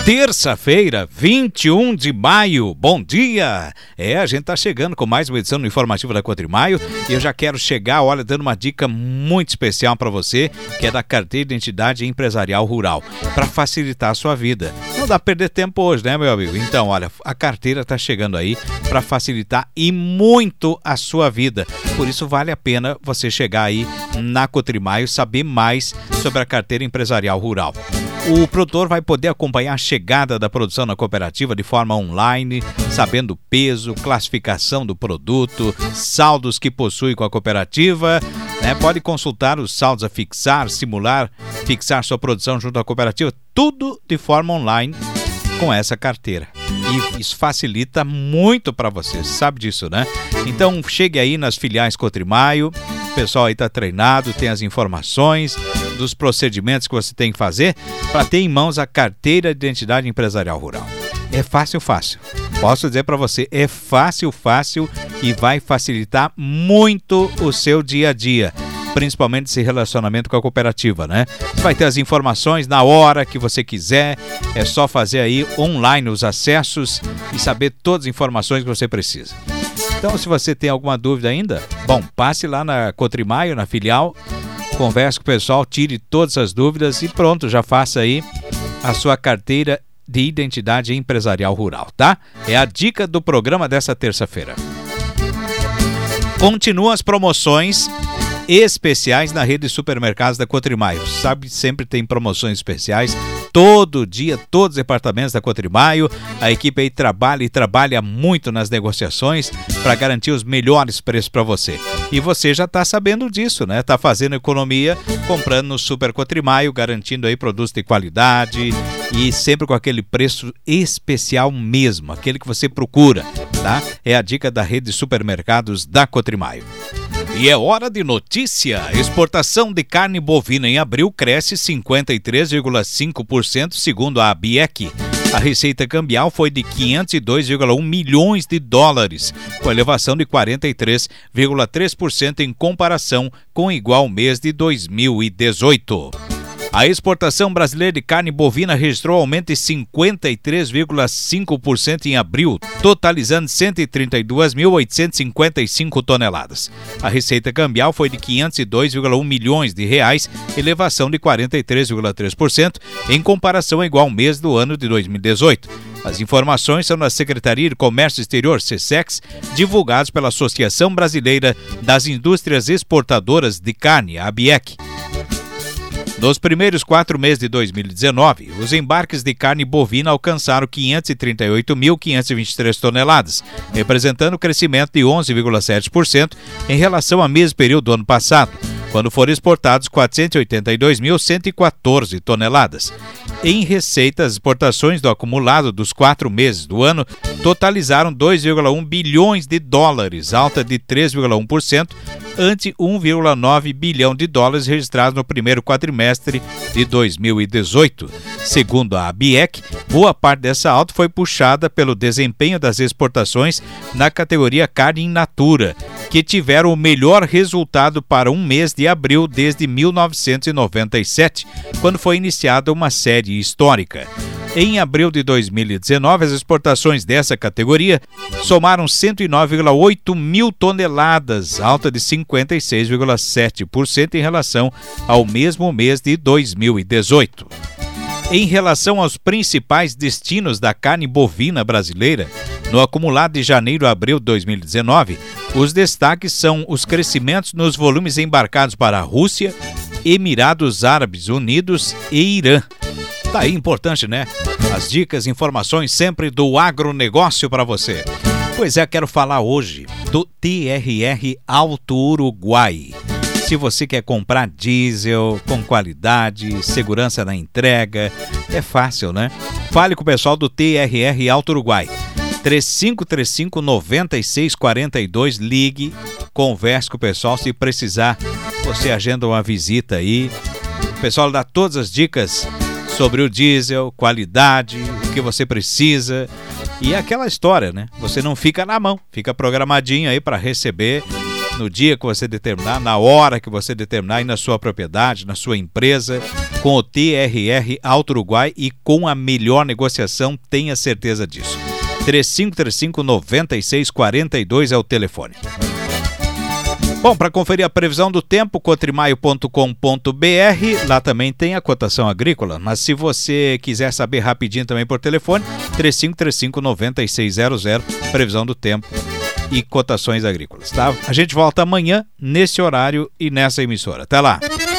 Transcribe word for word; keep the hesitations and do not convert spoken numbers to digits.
Terça-feira, vinte e um de maio, bom dia! É, a gente tá chegando com mais uma edição do Informativo da Cotrimaio e eu já quero chegar, olha, dando uma dica muito especial para você, que é da Carteira de Identidade Empresarial Rural, para facilitar a sua vida. Não dá pra perder tempo hoje, né, meu amigo? Então, olha, a carteira tá chegando aí para facilitar e muito a sua vida. Por isso vale a pena você chegar aí na Cotrimaio, saber mais sobre a Carteira Empresarial Rural. O produtor vai poder acompanhar a chegada da produção na cooperativa de forma online, sabendo o peso, classificação do produto, saldos que possui com a cooperativa, né? Pode consultar os saldos a fixar, simular, fixar sua produção junto à cooperativa, tudo de forma online com essa carteira. E isso facilita muito para você, sabe disso, né? Então chegue aí nas filiais Cotrimaio, o pessoal aí está treinado, tem as informações dos procedimentos que você tem que fazer para ter em mãos a Carteira de Identidade Empresarial Rural. É fácil, fácil. Posso dizer para você, é fácil, fácil e vai facilitar muito o seu dia a dia, principalmente esse relacionamento com a cooperativa, né? Você vai ter as informações na hora que você quiser, é só fazer aí online os acessos e saber todas as informações que você precisa. Então, se você tem alguma dúvida ainda, bom, passe lá na Cotrimaio, na filial, converse com o pessoal, tire todas as dúvidas e pronto, já faça aí a sua carteira de identidade empresarial rural, tá? É a dica do programa dessa terça-feira. Continuam as promoções especiais na rede de supermercados da Cotrimaio. Sabe, sempre tem promoções especiais, todo dia, todos os departamentos da Cotrimaio. A equipe aí trabalha e trabalha muito nas negociações para garantir os melhores preços para você. E você já está sabendo disso, né? Está fazendo economia, comprando no Super Cotrimaio, garantindo aí produtos de qualidade e sempre com aquele preço especial mesmo, aquele que você procura, tá? É a dica da rede de supermercados da Cotrimaio. E é hora de notícia. Exportação de carne bovina em abril cresce cinquenta e três vírgula cinco por cento segundo a ABIEC. A receita cambial foi de quinhentos e dois vírgula um milhões de dólares, com elevação de quarenta e três vírgula três por cento em comparação com o igual mês de dois mil e dezoito. A exportação brasileira de carne bovina registrou aumento de cinquenta e três vírgula cinco por cento em abril, totalizando cento e trinta e duas mil oitocentos e cinquenta e cinco toneladas. A receita cambial foi de quinhentos e dois vírgula um milhões de reais, elevação de quarenta e três vírgula três por cento em comparação ao igual mês do ano de dois mil e dezoito. As informações são da Secretaria de Comércio Exterior, SESEX, divulgadas pela Associação Brasileira das Indústrias Exportadoras de Carne, a ABIEC. Nos primeiros quatro meses de dois mil e dezenove, os embarques de carne bovina alcançaram quinhentos e trinta e oito mil quinhentos e vinte e três toneladas, representando crescimento de onze vírgula sete por cento em relação ao mesmo período do ano passado, quando foram exportados quatrocentos e oitenta e dois mil cento e quatorze toneladas. Em receita, as exportações do acumulado dos quatro meses do ano totalizaram dois vírgula um bilhões de dólares, alta de três vírgula um por cento, ante um vírgula nove bilhão de dólares registrados no primeiro quadrimestre de dois mil e dezoito. Segundo a ABIEC, boa parte dessa alta foi puxada pelo desempenho das exportações na categoria carne in natura, que tiveram o melhor resultado para um mês de abril desde mil novecentos e noventa e sete, quando foi iniciada uma série histórica. Em abril de dois mil e dezenove, as exportações dessa categoria somaram cento e nove vírgula oito mil toneladas, alta de cinquenta e seis vírgula sete por cento em relação ao mesmo mês de dois mil e dezoito. Em relação aos principais destinos da carne bovina brasileira, no acumulado de janeiro a abril de dois mil e dezenove, os destaques são os crescimentos nos volumes embarcados para a Rússia, Emirados Árabes Unidos e Irã. Tá aí, importante, né? As dicas, informações sempre do agronegócio para você. Pois é, quero falar hoje do T R R Auto Uruguai. Se você quer comprar diesel com qualidade, segurança na entrega, é fácil, né? Fale com o pessoal do T R R Auto Uruguai. três cinco três cinco, nove seis quatro dois, ligue, converse com o pessoal. Se precisar, você agenda uma visita aí. O pessoal dá todas as dicas sobre o diesel, qualidade, o que você precisa. E é aquela história, né? Você não fica na mão, fica programadinho aí para receber no dia que você determinar, na hora que você determinar e na sua propriedade, na sua empresa, com o T R R Auto Uruguai e com a melhor negociação, tenha certeza disso. três cinco três cinco, nove seis quatro dois é o telefone. Bom, para conferir a previsão do tempo, cotrimaio ponto com ponto b r, lá também tem a cotação agrícola, mas se você quiser saber rapidinho também por telefone, três cinco três cinco, nove seis zero zero, previsão do tempo e cotações agrícolas, tá? A gente volta amanhã nesse horário e nessa emissora. Até lá!